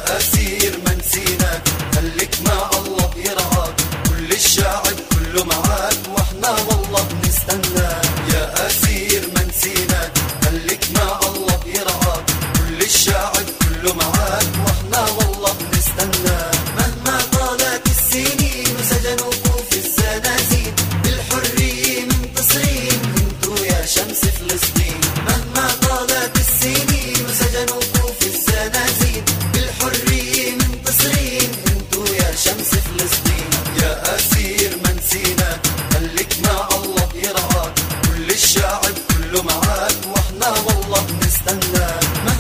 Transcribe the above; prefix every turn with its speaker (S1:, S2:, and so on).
S1: يا أسير ما نسيناك، خليك مع الله يرعاك، كل الشعب كله معاك واحنا والله بنستناك. يا أسير ما نسيناك، خليك مع الله يرعاك، كل الشعب كله معاك واحنا والله بنستناك. مهما طالت السنين وسجنوكوا في الزنازين، بالحرية منتصرين انتو يا شمس فلسطين. مهما طالت السنين وسجنوكوا في الزنازين، بالحرية منتصرين انتو يا شمس فلسطين. يا أسير ما نسيناك، خليك مع الله يرعاك، كل الشعب كله معاك واحنا والله بنستناك.